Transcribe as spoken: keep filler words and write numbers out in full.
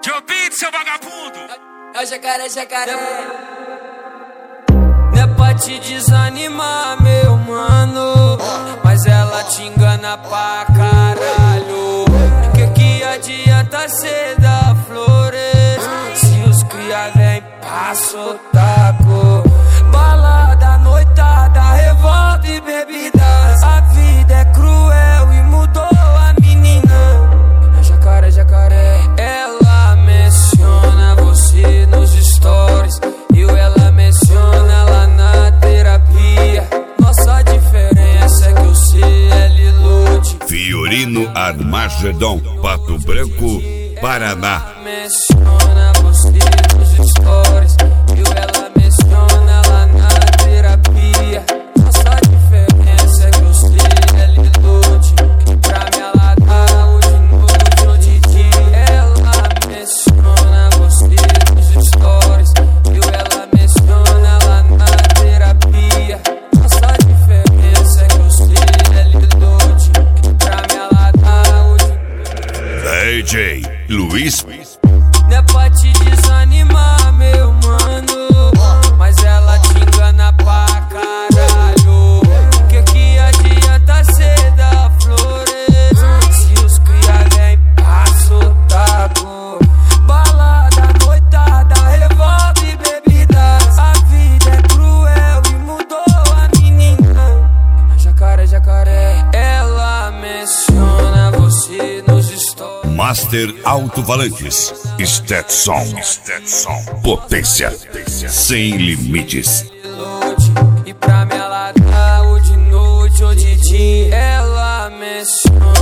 Joe Beat, seu vagabundo. É o jacaré, jacaré. Não é pra te desanimar, meu mano, mas ela te engana pra caralho. Que que adianta cê dar flores se os cria vem pra sotaco? Balada, noitada, revolta e bebidas. A vida é cruel e mudou a menina. É jacaré, jacaré. Ela menciona você nos stories e ela menciona lá na terapia. Nossa diferença é que eu sei ela ilude. Fiorino Armagedon, Pato Branco, Paraná. Ela menciona você nos stories e ela menciona lá na terapia. Nossa diferença é que eu sei ela ilude. E pra me aladar hoje noite ou de dia. Ela menciona você nos stories e ela menciona lá na terapia. Nossa diferença é que eu sei ela ilude. E pra me aladar hoje D J Luiz. não é pra te desanimar, meu mano, mas ela te engana pra caralho. Que que adianta cê dar flores se os cria vem pra sotaco? Balada, noitada, revolta e bebidas. A vida é cruel e mudou a menina. Jacaré, jacaré. Ela menciona você nos stories. Master Alto-Falantes, Stetson, Stetson, potência sem limites. E pra me aladar ou de noite ou de dia. Ela menciona